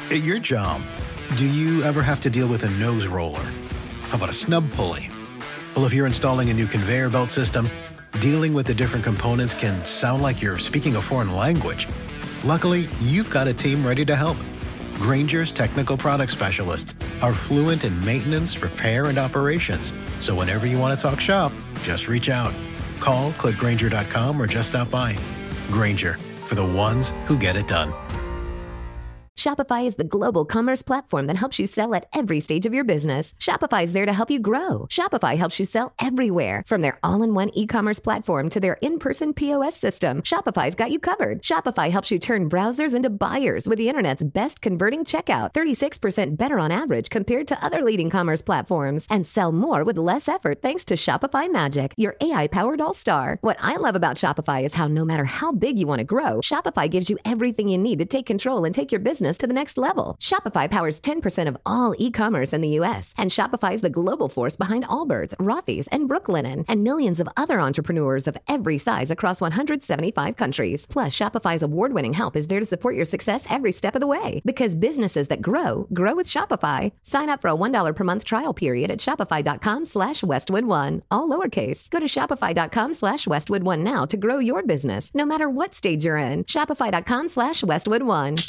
At your job, do you ever have to deal with a nose roller? How about a snub pulley? Well, if you're installing a new conveyor belt system, dealing with the different components can sound like you're speaking a foreign language. Luckily, you've got a team ready to help. Grainger's technical product specialists are fluent in maintenance, repair, and operations. So whenever you want to talk shop, just reach out. Call, click Grainger.com, or just stop by. Grainger, for the ones who get it done. Shopify is the global commerce platform that helps you sell at every stage of your business. Shopify is there to help you grow. Shopify helps you sell everywhere, from their all-in-one e-commerce platform to their in-person POS system. Shopify's got you covered. Shopify helps you turn browsers into buyers with the internet's best converting checkout, 36% better on average compared to other leading commerce platforms, and sell more with less effort thanks to Shopify Magic, your AI-powered all-star. What I love about Shopify is how no matter how big you want to grow, Shopify gives you everything you need to take control and take your business to the next level. Shopify powers 10% of all e-commerce in the U.S., and Shopify is the global force behind Allbirds, Rothy's, and Brooklinen, and millions of other entrepreneurs of every size across 175 countries. Plus, Shopify's award-winning help is there to support your success every step of the way. Because businesses that grow with Shopify. Sign up for a $1 per month trial period at shopify.com/Westwood1, all lowercase. Go to shopify.com/Westwood1 now to grow your business, no matter what stage you're in. Shopify.com/Westwood1.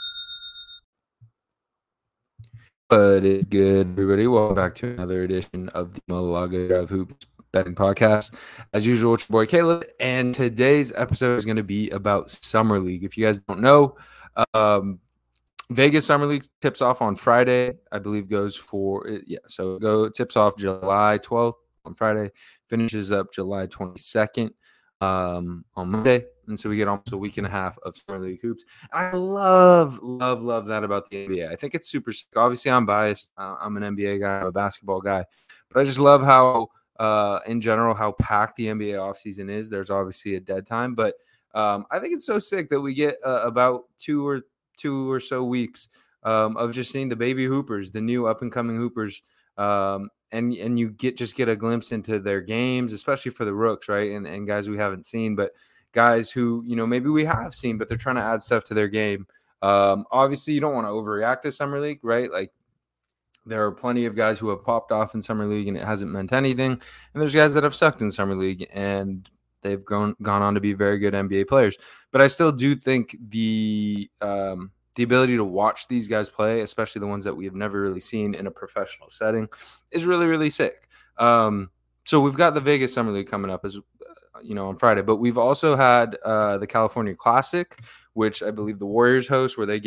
But it's good, everybody. Welcome back to another edition of the Malaga Drive Hoops Betting Podcast. As usual, it's your boy Caleb, and today's episode is going to be about Summer League. If you guys don't know, Vegas Summer League tips off on Friday. I believe goes for tips off July 12th on Friday, finishes up July 22nd on Monday. And so we get almost a week and a half of Summer League hoops. And I love that about the NBA. I think it's super sick. Obviously, I'm biased. I'm an NBA guy. I'm a basketball guy. But I just love how, in general, how packed the NBA offseason is. There's obviously a dead time. But I think it's so sick that we get about two or so weeks of just seeing the baby hoopers, the new up-and-coming hoopers, and you get a glimpse into their games, especially for the rooks, right? And guys we haven't seen, but guys who, maybe we have seen, but they're trying to add stuff to their game. Obviously, you don't want to overreact to Summer League, right? Like, there are plenty of guys who have popped off in Summer League and it hasn't meant anything. And there's guys that have sucked in Summer League and they've gone on to be very good NBA players. But I still do think the ability to watch these guys play, especially the ones that we have never really seen in a professional setting, is really, really sick. So we've got the Vegas Summer League coming up on Friday, but we've also had the California Classic, which I believe the Warriors host, where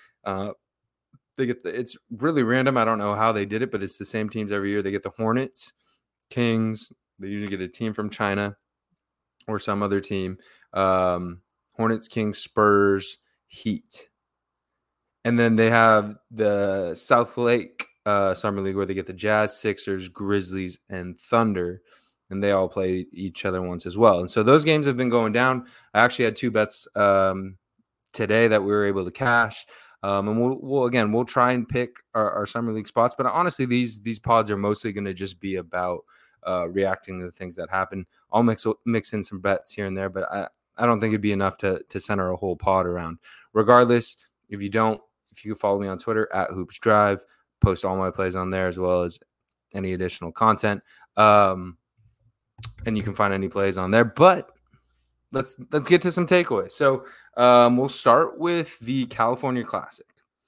it's really random. I don't know how they did it, but it's the same teams every year. They get the Hornets, Kings. They usually get a team from China or some other team. Hornets, Kings, Spurs, Heat. And then they have the South Lake Summer League, where they get the Jazz, Sixers, Grizzlies, and Thunder. And they all play each other once as well. And so those games have been going down. I actually had two bets today that we were able to cash. And we'll try and pick our Summer League spots. But honestly, these pods are mostly going to just be about reacting to the things that happen. I'll mix in some bets here and there, but I don't think it'd be enough to center a whole pod around. Regardless, if you can follow me on Twitter at Hoops Drive, post all my plays on there as well as any additional content. And you can find any plays on there. But let's get to some takeaways. So we'll start with the California Classic.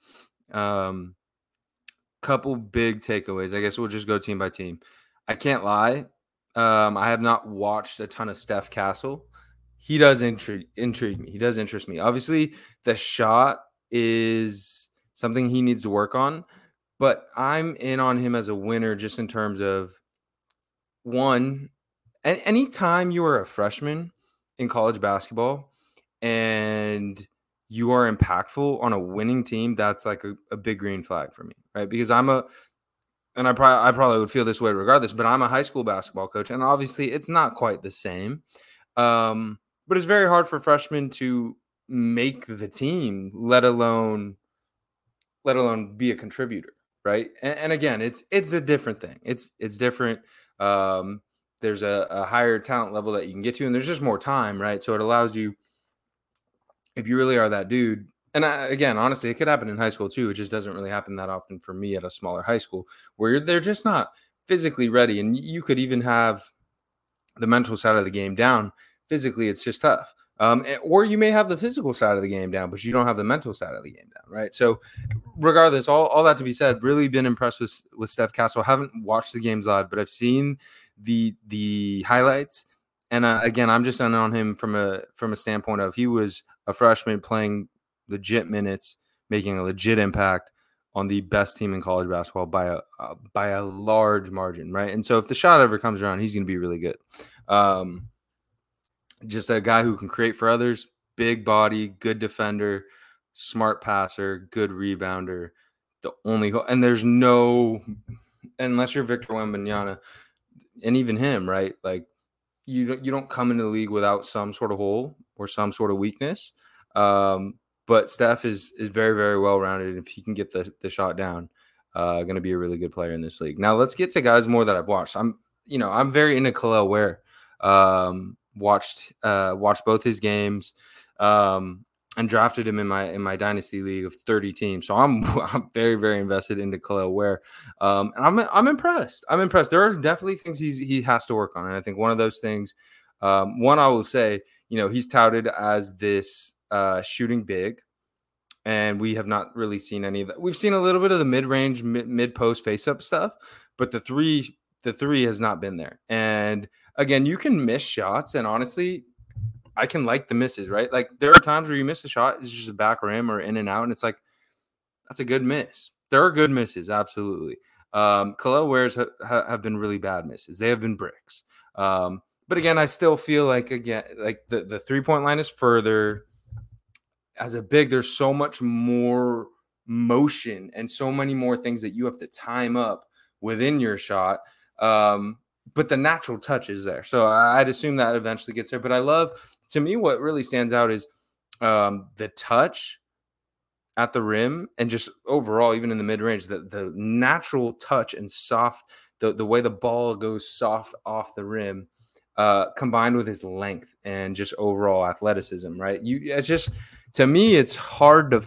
Couple big takeaways. I guess we'll just go team by team. I can't lie. I have not watched a ton of Steph Castle. He does intrigue me. He does interest me. Obviously, the shot is something he needs to work on. But I'm in on him as a winner just in terms of, one, anytime you are a freshman in college basketball and you are impactful on a winning team, that's like a big green flag for me, right? Because I probably would feel this way regardless, but I'm a high school basketball coach, and obviously it's not quite the same. But it's very hard for freshmen to make the team, let alone be a contributor, right? And again, it's a different thing. It's different. There's a higher talent level that you can get to, and there's just more time, right? So it allows you, if you really are that dude, And again, honestly, it could happen in high school too. It just doesn't really happen that often for me at a smaller high school where they're just not physically ready. And you could even have the mental side of the game down. Physically, it's just tough. Or you may have the physical side of the game down, but you don't have the mental side of the game down, right? So regardless, all that to be said, really been impressed with Steph Castle. Haven't watched the games live, but I've seen the highlights. And again, I'm just on him from a standpoint of he was a freshman playing legit minutes, making a legit impact on the best team in college basketball by a large margin, right? And so if the shot ever comes around, he's going to be really good. Just a guy who can create for others, big body, good defender, smart passer, good rebounder. And there's no, unless you're Victor Wembanyama, and even him, right? Like you don't come into the league without some sort of hole or some sort of weakness. But Steph is very, very well rounded. If he can get the shot down, going to be a really good player in this league. Now let's get to guys more that I've watched. I'm very into Kel'el Ware. Watched both his games, and drafted him in my dynasty league of 30 teams. So I'm very, very invested into Kel'el Ware. And I'm impressed. There are definitely things he has to work on. And I think one of those things, one I will say, he's touted as this shooting big, and we have not really seen any of that. We've seen a little bit of the mid-range, mid-post face-up stuff, but the three has not been there. And again, you can miss shots, and honestly, I can like the misses, right? Like there are times where you miss a shot, it's just a back rim or in and out, and it's like, that's a good miss. There are good misses, absolutely. Kel'el Ware's have been really bad misses. They have been bricks. But again, I still feel like, the three-point line is further. As a big, there's so much more motion and so many more things that you have to time up within your shot. But the natural touch is there. So I'd assume that eventually gets there. But to me, what really stands out is the touch at the rim and just overall, even in the mid-range, the natural touch and soft, the way the ball goes soft off the rim, combined with his length and just overall athleticism, right? To me, it's hard to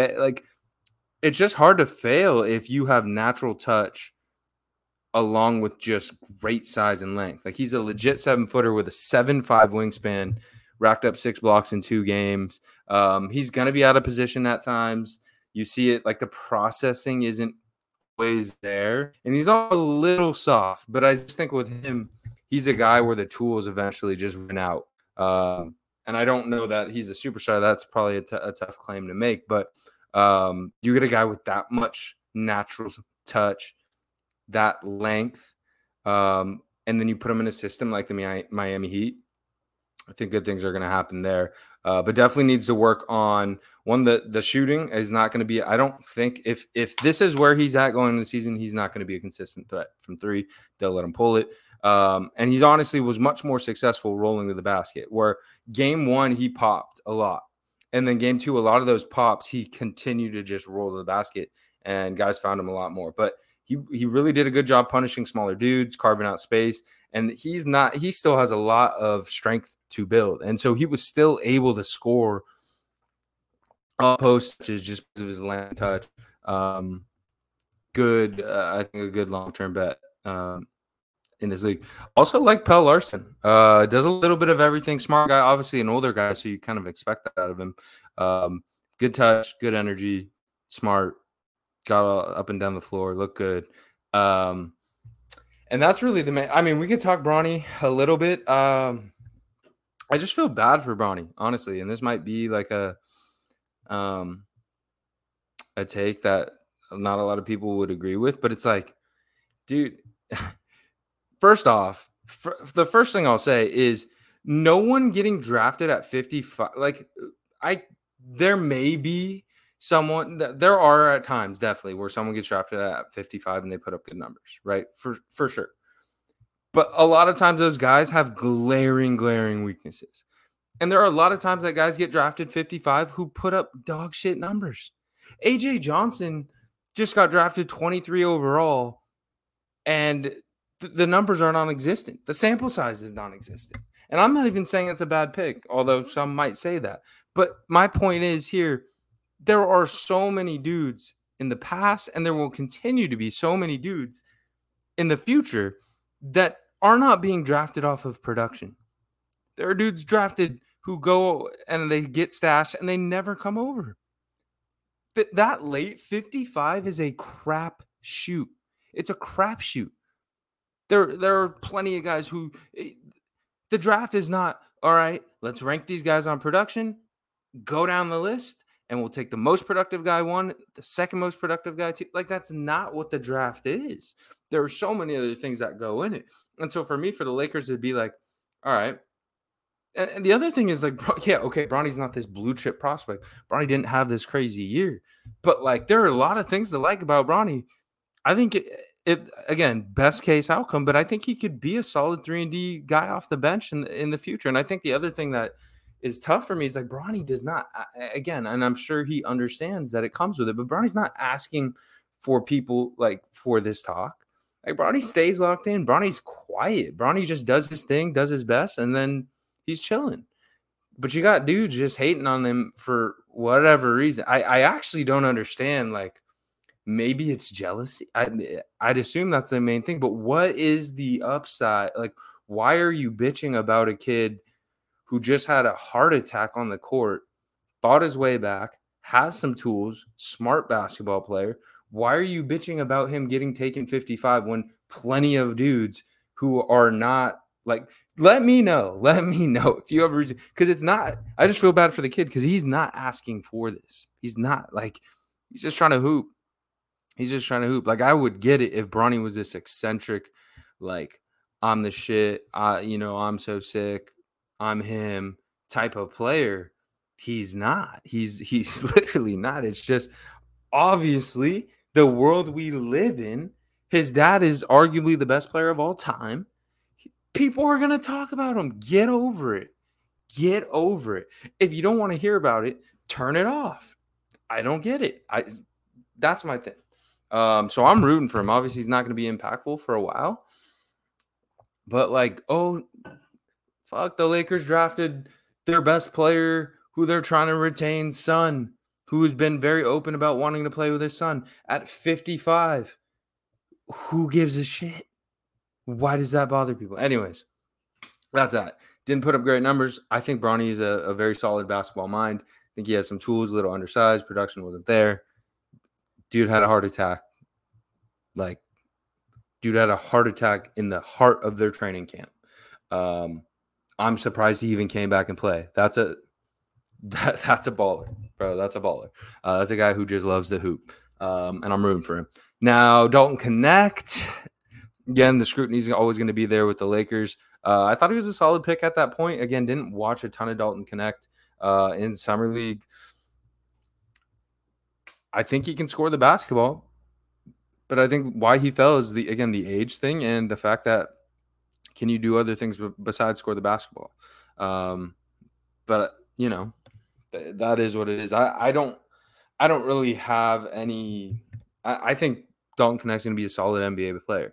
it's just hard to fail if you have natural touch along with just great size and length. Like he's a legit 7-footer with a 7'5" wingspan, racked up 6 blocks in 2 games. He's going to be out of position at times. You see it, like the processing isn't always there, and he's all a little soft, but I just think with him, he's a guy where the tools eventually just run out. And I don't know that he's a superstar. That's probably a tough claim to make, but you get a guy with that much natural touch, that length, and then you put him in a system like the Miami Heat. I think good things are going to happen there, but definitely needs to work on one. The shooting is not going to be. I don't think if this is where he's at going into the season, he's not going to be a consistent threat from 3. They'll let him pull it, and he's honestly was much more successful rolling to the basket. Where game 1 he popped a lot, and then game 2 a lot of those pops he continued to just roll to the basket, and guys found him a lot more. But he really did a good job punishing smaller dudes, carving out space. And he still has a lot of strength to build. And so he was still able to score off post touches just because of his land touch. Good, I think a good long-term bet in this league. Also like Pelle Larsson. Does a little bit of everything. Smart guy, obviously an older guy, so you kind of expect that out of him. Good touch, good energy, smart, got up and down the floor, looked good. And that's really the main. I mean, we could talk Bronny a little bit. I just feel bad for Bronny, honestly. And this might be like a take that not a lot of people would agree with. But it's like, dude, first off, the first thing I'll say is no one getting drafted at 55. There may be someone that there are at times definitely where someone gets drafted at 55 and they put up good numbers, right? For sure. But a lot of times those guys have glaring weaknesses. And there are a lot of times that guys get drafted 55 who put up dog shit numbers. AJ Johnson just got drafted 23 overall and the numbers are non-existent. The sample size is non-existent. And I'm not even saying it's a bad pick, although some might say that. But my point is here, there are so many dudes in the past, and there will continue to be so many dudes in the future that are not being drafted off of production. There are dudes drafted who go and they get stashed and they never come over. That late 55 is a crap shoot. It's a crap shoot. There are plenty of guys who the draft is not, all right, let's rank these guys on production, go down the list, and we'll take the most productive guy 1, the second most productive guy 2. Like, that's not what the draft is. There are so many other things that go in it. And so for me, for the Lakers, it'd be like, all right. And the other thing is like, yeah, okay, Bronny's not this blue chip prospect. Bronny didn't have this crazy year. But like, there are a lot of things to like about Bronny. I think it again, best case outcome, but I think he could be a solid 3-and-D guy off the bench in the future. And I think the other thing that is tough for me is like Bronny does not, again, and I'm sure he understands that it comes with it, but Bronny's not asking for people like for this talk. Like Bronny stays locked in. Bronny's quiet. Bronny just does his thing, does his best, and then he's chilling. But you got dudes just hating on them for whatever reason. I actually don't understand. Like, maybe it's jealousy. I'd assume that's the main thing. But what is the upside? Like, why are you bitching about a kid who just had a heart attack on the court, fought his way back, has some tools, smart basketball player? Why are you bitching about him getting taken 55 when plenty of dudes who are not like, let me know if you ever, because it's not, I just feel bad for the kid because he's not asking for this. He's not like, he's just trying to hoop. He's just trying to hoop. Like, I would get it if Bronny was this eccentric, like, I'm the shit, I'm so sick, I'm him type of player. He's not. He's literally not. It's just obviously the world we live in. His dad is arguably the best player of all time. People are going to talk about him. Get over it. Get over it. If you don't want to hear about it, turn it off. I don't get it. That's my thing. So I'm rooting for him. Obviously, he's not going to be impactful for a while. But like, oh, fuck, the Lakers drafted their best player who they're trying to retain, son, who has been very open about wanting to play with his son at 55. Who gives a shit? Why does that bother people? Anyways, that's that. Didn't put up great numbers. I think Bronny is a very solid basketball mind. I think he has some tools, a little undersized. Production wasn't there. Dude had a heart attack. Like, dude had a heart attack in the heart of their training camp. I'm surprised he even came back and play. That's a baller, bro. That's a baller. That's a guy who just loves to hoop. And I'm rooting for him. Now, Dalton Knecht. Again, the scrutiny is always going to be there with the Lakers. I thought he was a solid pick at that point. Again, didn't watch a ton of Dalton Knecht in Summer League. I think he can score the basketball. But I think why he fell is, the age thing and the fact that can you do other things besides score the basketball? But, that is what it is. I don't really have any – I think Dalton Knecht's going to be a solid NBA player.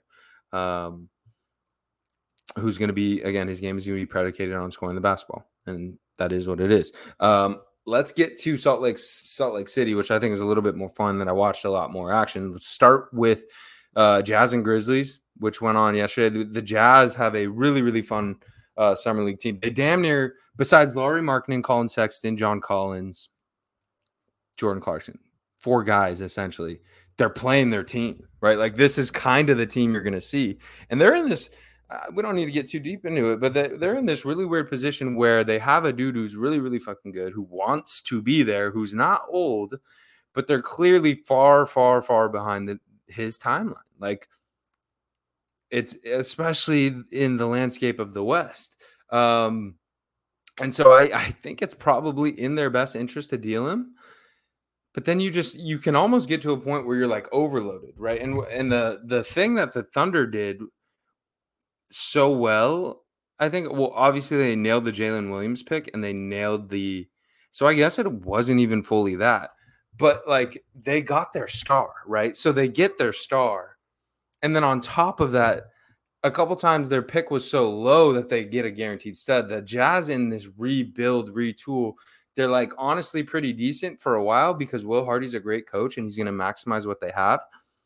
Who's going to be, again, his game is going to be predicated on scoring the basketball, and that is what it is. Let's get to Salt Lake City, which I think is a little bit more fun than I watched a lot more action. Let's start with Jazz and Grizzlies, which went on yesterday. The Jazz have a really, really fun summer league team. They damn near, besides Lauri Markkanen, Colin Sexton, John Collins, Jordan Clarkson, 4 guys essentially. They're playing their team, right? Like, this is kind of the team you're going to see. And they're in this, we don't need to get too deep into it, but they're in this really weird position where they have a dude who's really, really fucking good, who wants to be there, who's not old, but they're clearly far, far, far behind his timeline. Like, it's especially in the landscape of the West. And so I think it's probably in their best interest to deal him. But then you can almost get to a point where you're like overloaded, right? And the thing that the Thunder did so well, I think, well, obviously they nailed the Jalen Williams pick and they nailed so I guess it wasn't even fully that, but like they got their star, right? So they get their star. And then on top of that, a couple times their pick was so low that they get a guaranteed stud. The Jazz in this rebuild, retool they're like honestly pretty decent for a while because Will Hardy's a great coach and he's going to maximize what they have.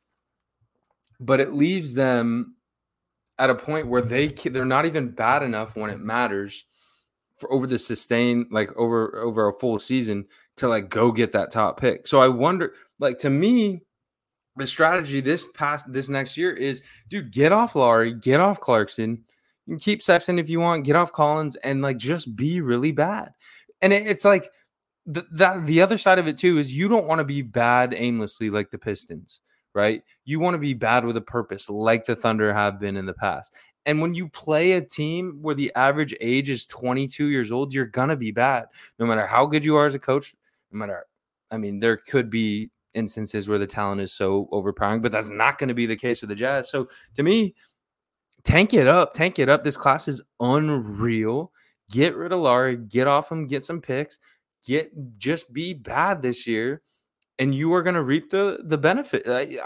But it leaves them at a point where they're not even bad enough when it matters for over the sustain, like over a full season to like go get that top pick. So I wonder, like, to me, the strategy this next year is, dude, get off Lowry, get off Clarkson, you can keep Sexton if you want, get off Collins, and like just be really bad. And it's like the other side of it too is you don't want to be bad aimlessly like the Pistons, right? You want to be bad with a purpose like the Thunder have been in the past. And when you play a team where the average age is 22 years old, you're going to be bad. No matter how good you are as a coach, there could be instances where the talent is so overpowering, but that's not going to be the case with the Jazz. So to me, tank it up. This class is unreal. Get rid of Lowry, get off him, get some picks, just be bad this year, and you are going to reap the benefit.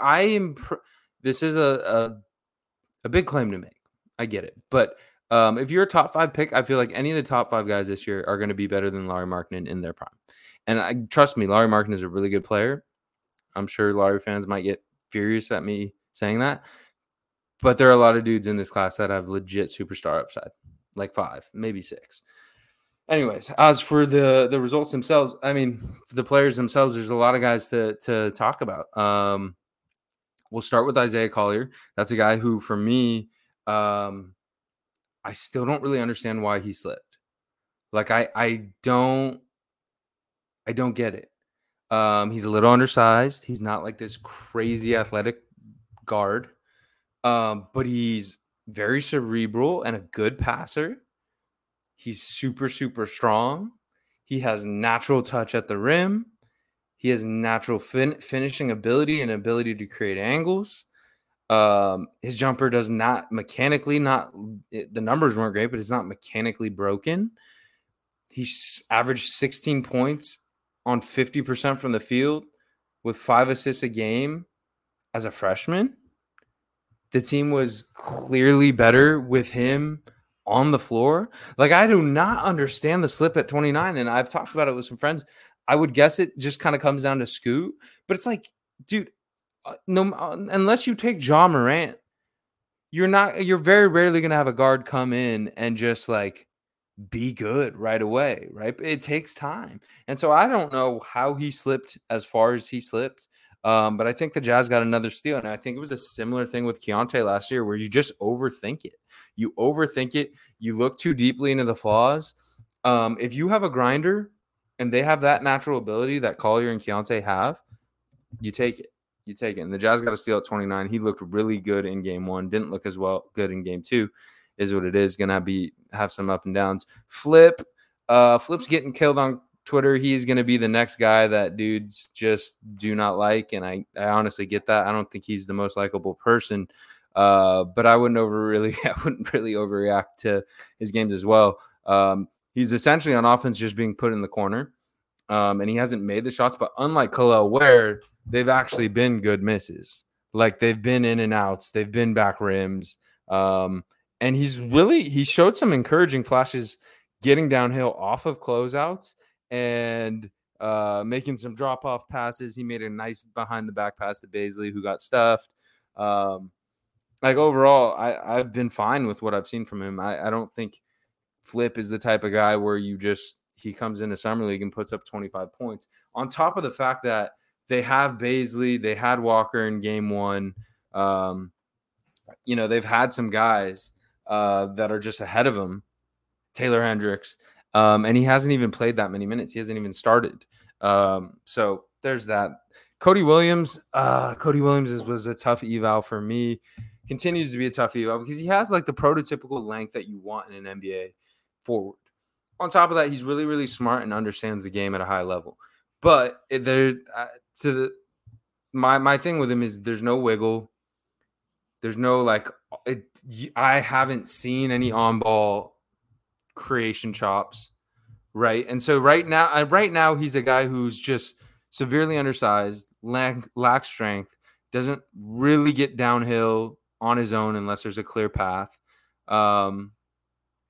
This is a big claim to make. I get it. But if you're a top 5 pick, I feel like any of the top 5 guys this year are going to be better than Lauri Markkanen in their prime. And trust me, Lauri Markkanen is a really good player. I'm sure Lauri fans might get furious at me saying that. But there are a lot of dudes in this class that have legit superstar upside, like 5, maybe 6. Anyways, as for the results themselves, the players themselves, there's a lot of guys to talk about. We'll start with Isaiah Collier. That's a guy who, for me, I still don't really understand why he slipped. Like, I don't get it. He's a little undersized. He's not like this crazy athletic guard, but he's very cerebral and a good passer. He's super, super strong. He has natural touch at the rim. He has natural finishing ability and ability to create angles. His jumper does not mechanically, the numbers weren't great, but it's not mechanically broken. He's averaged 16 points on 50% from the field with 5 assists a game as a freshman. The team was clearly better with him on the floor. Like, I do not understand the slip at 29, and I've talked about it with some friends. I would guess it just kind of comes down to Scoot, but it's like, dude, unless you take Ja Morant, you're very rarely going to have a guard come in and just like be good right away, right? It takes time. And so I don't know how he slipped as far as he slipped. But I think the Jazz got another steal. And I think it was a similar thing with Keontae last year where you just overthink it. You look too deeply into the flaws. If you have a grinder and they have that natural ability that Collier and Keontae have, you take it. And the Jazz got a steal at 29. He looked really good in game 1. Didn't look as good in game 2. Is what it is. Going to have some up and downs. Flip's getting killed on Twitter. He's going to be the next guy that dudes just do not like, and I honestly get that. I don't think he's the most likable person, but I wouldn't really overreact to his games as well. He's essentially on offense just being put in the corner, and he hasn't made the shots. But unlike Khalil Ware, they've actually been good misses. Like, they've been in and outs. They've been back rims, and he showed some encouraging flashes getting downhill off of closeouts and making some drop-off passes. He made a nice behind-the-back pass to Bazley, who got stuffed. Overall, I've been fine with what I've seen from him. I don't think Flip is the type of guy where he comes into Summer League and puts up 25 points. On top of the fact that they have Bazley, they had Walker in game 1. They've had some guys that are just ahead of him. Taylor Hendricks. And he hasn't even played that many minutes. He hasn't even started. So there's that. Cody Williams was a tough eval for me. Continues to be a tough eval because he has like the prototypical length that you want in an NBA forward. On top of that, he's really, really smart and understands the game at a high level. But my thing with him is there's no wiggle. There's no I haven't seen any on-ball creation chops, right? And so right now he's a guy who's just severely undersized, lacks strength, doesn't really get downhill on his own unless there's a clear path.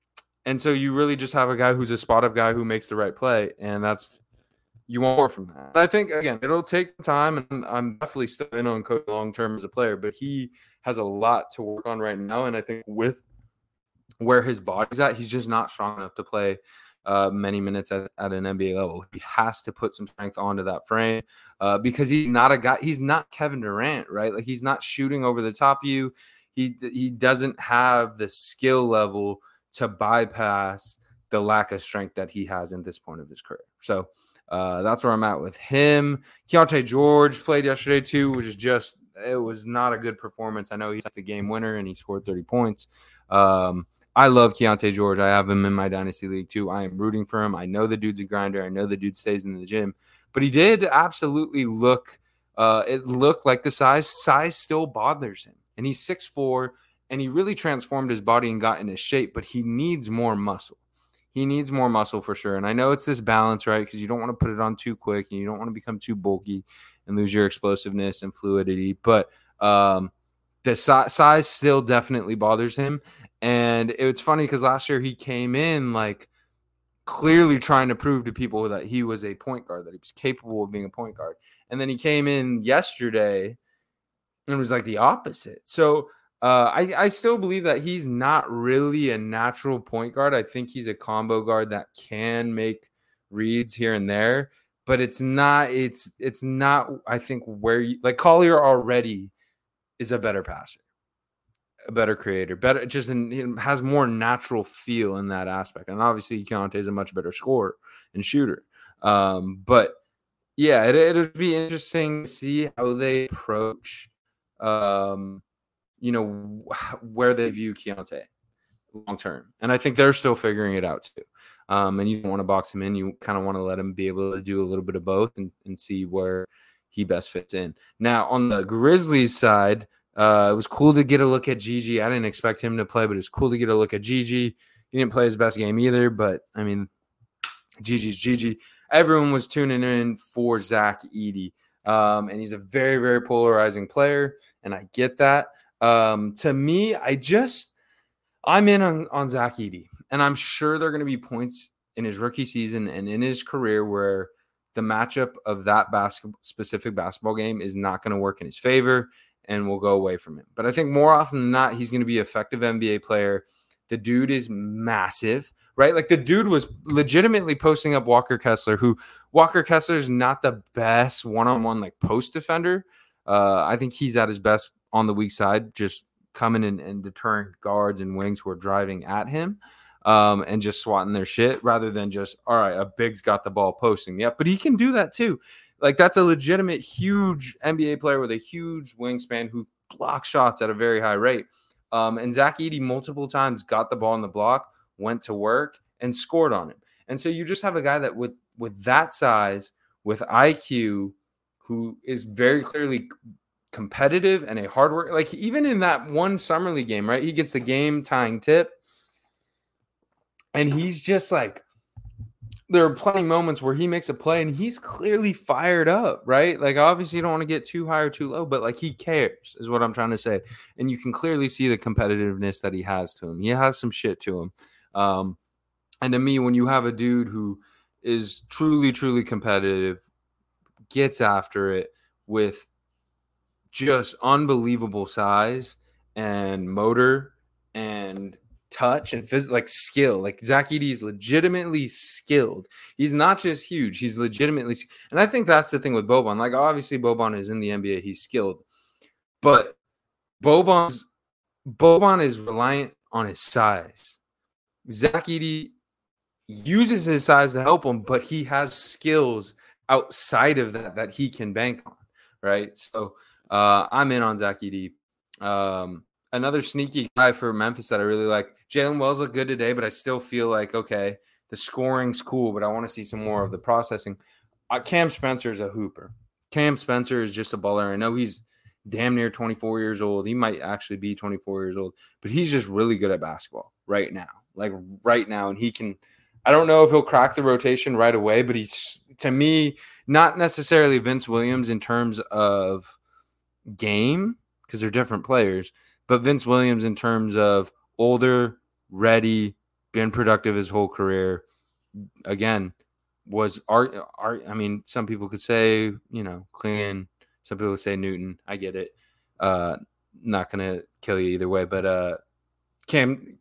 And so you really just have a guy who's a spot-up guy who makes the right play, and that's you want more from that. And I think, again, it'll take time, and I'm definitely still in on Cody long-term as a player, but he has a lot to work on right now, and I think with where his body's at, he's just not strong enough to play many minutes at an NBA level. He has to put some strength onto that frame because he's not a guy. He's not Kevin Durant, right? Like, he's not shooting over the top of you. He doesn't have the skill level to bypass the lack of strength that he has in this point of his career. So that's where I'm at with him. Keontae George played yesterday too, which is just, it was not a good performance. I know he's the game winner and he scored 30 points. I love Keontae George. I have him in my Dynasty League too. I am rooting for him. I know the dude's a grinder. I know the dude stays in the gym. But he did absolutely look it looked like the size still bothers him. And he's 6'4", and he really transformed his body and got into shape, but he needs more muscle. He needs more muscle for sure. And I know it's this balance, right? Because you don't want to put it on too quick and you don't want to become too bulky and lose your explosiveness and fluidity. But the size still definitely bothers him. And it's funny because last year he came in like clearly trying to prove to people that he was a point guard, that he was capable of being a point guard. And then he came in yesterday and it was like the opposite. So I still believe that he's not really a natural point guard. I think he's a combo guard that can make reads here and there, but it's not, I think, where you, like, Collier already is a better passer, a better creator, better, just has more natural feel in that aspect. And obviously Keontae is a much better scorer and shooter. But yeah, it'll be interesting to see how they approach, where they view Keontae long term. And I think they're still figuring it out too. And you don't want to box him in. You kind of want to let him be able to do a little bit of both and see where he best fits in. Now, on the Grizzlies side, it was cool to get a look at Gigi. I didn't expect him to play, but it's cool to get a look at Gigi. He didn't play his best game either, but I mean, Gigi's Gigi. Everyone was tuning in for Zach Edey. And he's a very, very polarizing player, and I get that. To me, I'm in on Zach Edey, and I'm sure there are going to be points in his rookie season and in his career where the matchup of that specific basketball game is not going to work in his favor and will go away from him. But I think more often than not, he's going to be an effective NBA player. The dude is massive, right? Like, the dude was legitimately posting up Walker Kessler, who Walker Kessler is not the best one-on-one like post defender. I think he's at his best on the weak side, just coming in and deterring guards and wings who are driving at him and just swatting their shit rather than just, all right, a big's got the ball posting. Yeah, but he can do that too. Like, that's a legitimate huge NBA player with a huge wingspan who blocks shots at a very high rate. And Zach Edey multiple times got the ball in the block, went to work, and scored on him. And so you just have a guy that with that size, with IQ, who is very clearly competitive and a hard worker. Like, even in that one summer league game, right? He gets the game-tying tip, and he's just like, there are plenty of moments where he makes a play and he's clearly fired up, right? Like, obviously you don't want to get too high or too low, but like, he cares is what I'm trying to say. And you can clearly see the competitiveness that he has to him. He has some shit to him. And to me, when you have a dude who is truly, truly competitive, gets after it with just unbelievable size and motor and touch and like skill. Like, Zach Edey is legitimately skilled. He's not just huge. He's legitimately, and I think that's the thing with Boban. Like, obviously Boban is in the NBA. He's skilled, but Boban is reliant on his size. Zach Edey uses his size to help him, but he has skills outside of that he can bank on, right? So I'm in on Zach Edey. Another sneaky guy for Memphis that I really like. Jalen Wells looked good today, but I still feel like, okay, the scoring's cool, but I want to see some more of the processing. Cam Spencer is a hooper. Cam Spencer is just a baller. I know he's damn near 24 years old. He might actually be 24 years old, but he's just really good at basketball right now. Like, right now, and he can – I don't know if he'll crack the rotation right away, but he's, to me, not necessarily Vince Williams in terms of game, because they're different players, but Vince Williams in terms of older, ready, been productive his whole career. Again, I mean, some people could say, Clingan. Some people would say Newton. I get it. Not gonna kill you either way. But Cam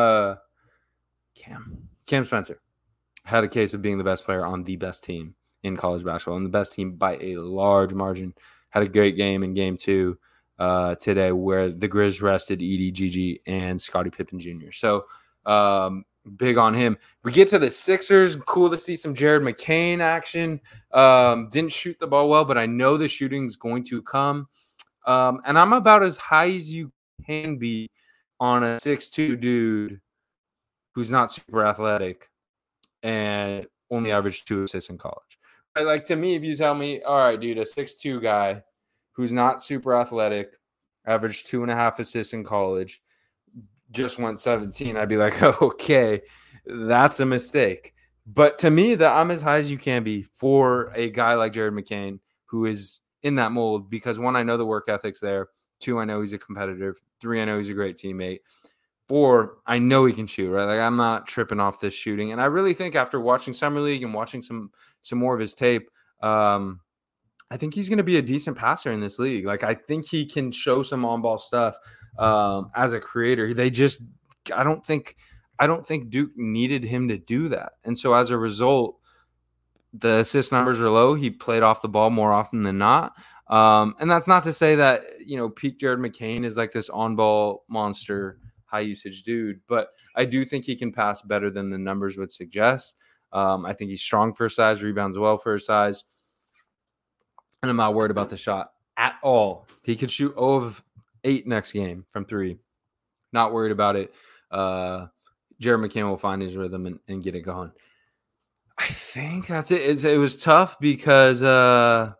Spencer had a case of being the best player on the best team in college basketball, and the best team by a large margin. Had a great game in game 2 today, where the Grizz rested Edie, Gigi, and Scottie Pippen Jr. So big on him. We get to the Sixers. Cool to see some Jared McCain action. Didn't shoot the ball well, but I know the shooting's going to come. And I'm about as high as you can be on a 6'2" dude who's not super athletic and only averaged 2 assists in college. Like, to me, if you tell me, all right, dude, a 6'2" guy who's not super athletic, averaged 2.5 assists in college, just went 17, I'd be like, okay, that's a mistake. But to me, that I'm as high as you can be for a guy like Jared McCain, who is in that mold, because 1, I know the work ethic's there. 2, I know he's a competitor. 3, I know he's a great teammate. 4, I know he can shoot, right? Like, I'm not tripping off this shooting. And I really think after watching Summer League and watching some more of his tape, I think he's going to be a decent passer in this league. Like, I think he can show some on-ball stuff as a creator. I don't think Duke needed him to do that. And so as a result, the assist numbers are low. He played off the ball more often than not. And that's not to say that, peak Jared McCain is like this on-ball monster, high-usage dude. But I do think he can pass better than the numbers would suggest. I think he's strong for his size, rebounds well for his size. And I'm not worried about the shot at all. He could shoot 0 of 8 next game from 3. Not worried about it. Jared McCain will find his rhythm and get it going. I think that's it. It was tough because I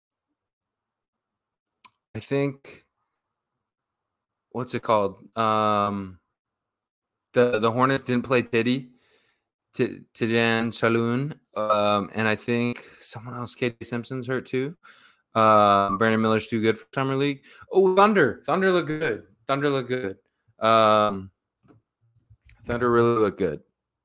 think, what's it called? The Hornets didn't play Tijan Saloon. And I think someone else, KD Simpson's hurt too. Brandon Miller's too good for Summer League. Oh, Thunder looked good. Thunder really looked good.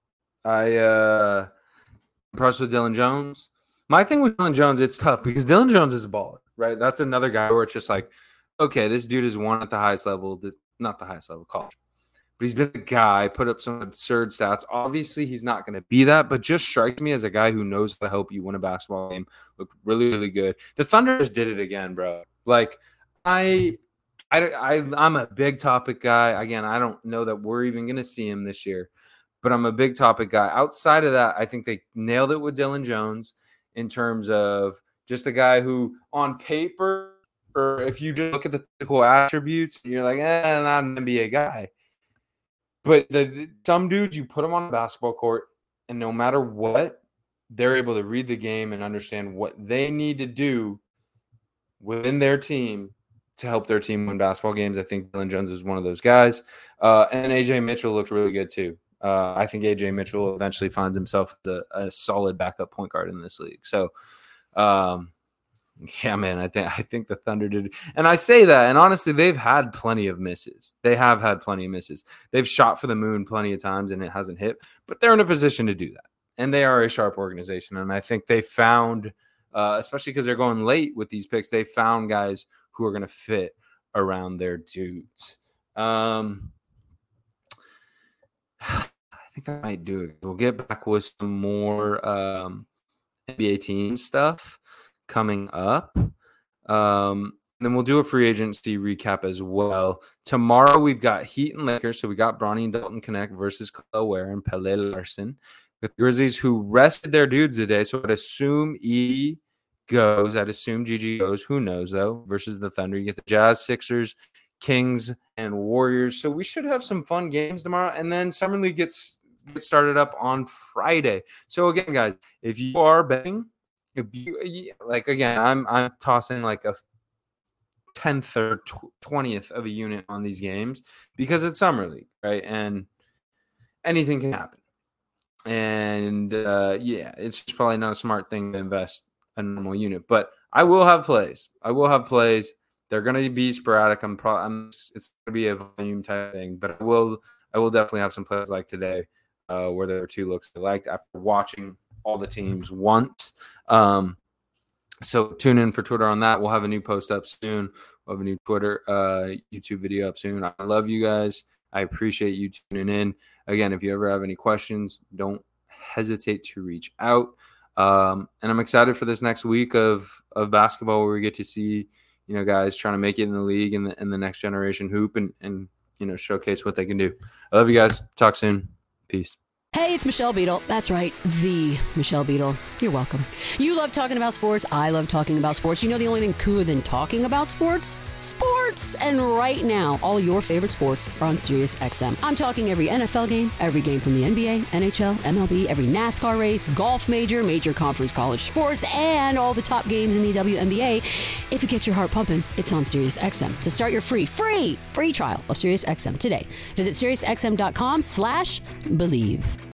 Impressed with Dylan Jones. My thing with Dylan Jones, it's tough because Dylan Jones is a baller, right? That's another guy where it's just like, okay, this dude is one at the highest level, not the highest level, college. But he's been a guy, put up some absurd stats. Obviously, he's not going to be that, but just strikes me as a guy who knows how to help you win a basketball game. Looked really, really good. The Thunder just did it again, bro. Like, I'm a big topic guy. Again, I don't know that we're even going to see him this year, but I'm a big topic guy. Outside of that, I think they nailed it with Dylan Jones in terms of just a guy who, on paper, or if you just look at the physical attributes, you're like, not an NBA guy. But some dudes, you put them on a basketball court, and no matter what, they're able to read the game and understand what they need to do within their team to help their team win basketball games. I think Dylan Jones is one of those guys. And A.J. Mitchell looked really good too. I think A.J. Mitchell eventually finds himself a solid backup point guard in this league. So, yeah, man, I think the Thunder did. And I say that, and honestly, they've had plenty of misses. They have had plenty of misses. They've shot for the moon plenty of times, and it hasn't hit. But they're in a position to do that. And they are a sharp organization. And I think they found, especially because they're going late with these picks, they found guys who are going to fit around their dudes. I think that might do it. We'll get back with some more NBA team stuff coming up. Then we'll do a free agency recap as well. Tomorrow we've got Heat and Lakers. So we got Bronny and Dalton Connect versus Kyle Ware and Pele Larson. With Grizzlies who rested their dudes today. So I'd assume E goes. I'd assume GG goes. Who knows, though? Versus the Thunder. You get the Jazz, Sixers, Kings, and Warriors. So we should have some fun games tomorrow. And then Summer League gets started up on Friday. So again, guys, if you are betting, I'm tossing like a 10th or 20th of a unit on these games because it's Summer League, right? And anything can happen. And it's just probably not a smart thing to invest a normal unit. But I will have plays. They're going to be sporadic. It's going to be a volume type thing. But I will definitely have some plays like today where there were two looks I liked after watching all the teams once. So tune in for Twitter on that. We'll have a new post up soon. We'll have a new Twitter, YouTube video up soon. I love you guys. I appreciate you tuning in. Again, if you ever have any questions, don't hesitate to reach out. And I'm excited for this next week of basketball where we get to see, guys trying to make it in the league and the next generation hoop and showcase what they can do. I love you guys. Talk soon. Peace. Hey, it's Michelle Beadle. That's right, the Michelle Beadle. You're welcome. You love talking about sports. I love talking about sports. You know the only thing cooler than talking about sports? Sports! And right now, all your favorite sports are on Sirius XM. I'm talking every NFL game, every game from the NBA, NHL, MLB, every NASCAR race, golf major conference college sports, and all the top games in the WNBA. If it gets your heart pumping, it's on Sirius XM. To start your free trial of Sirius XM today, visit SiriusXM.com/believe.